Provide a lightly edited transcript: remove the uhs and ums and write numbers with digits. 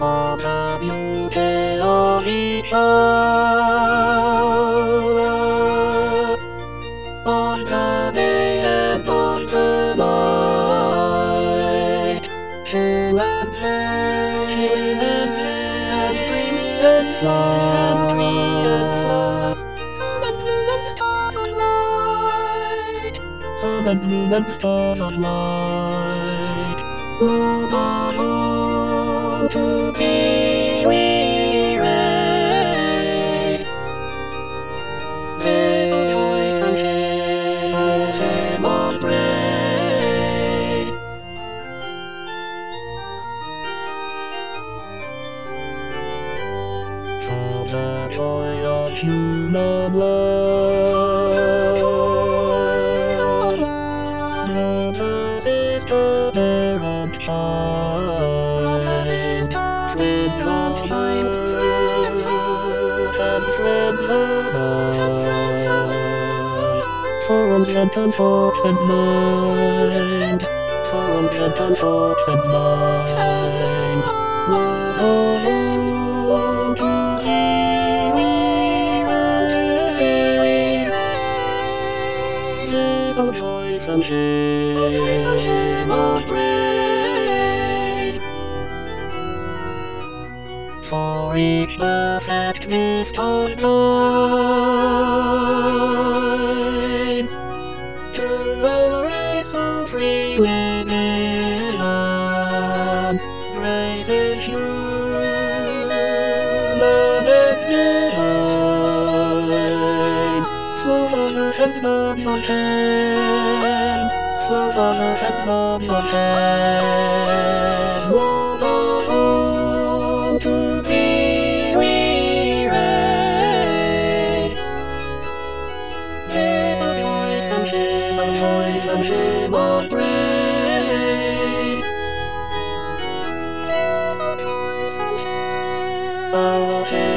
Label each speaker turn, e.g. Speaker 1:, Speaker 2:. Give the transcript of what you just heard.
Speaker 1: for the beauty of each other, on the day and on the night, chill and play, and dream and fly, sun and moon and stars of light, love our home to be we raise. Days of joy and cheer, him on praise. For the joy of human love, brothers, sister, parent, child, friends of time, and friends above, for unrepentant thoughts and mind, for unrepentant thoughts and mind, love our home to thee we raise. Days of joy and shame of praise, for each perfect mist of time, to the race of free women, praises human and divine, flows on earth and loves on hand, flows on earth and loves on hand, love our home to thee we raise. Days of joy and shame of praise. Days of joy and shame.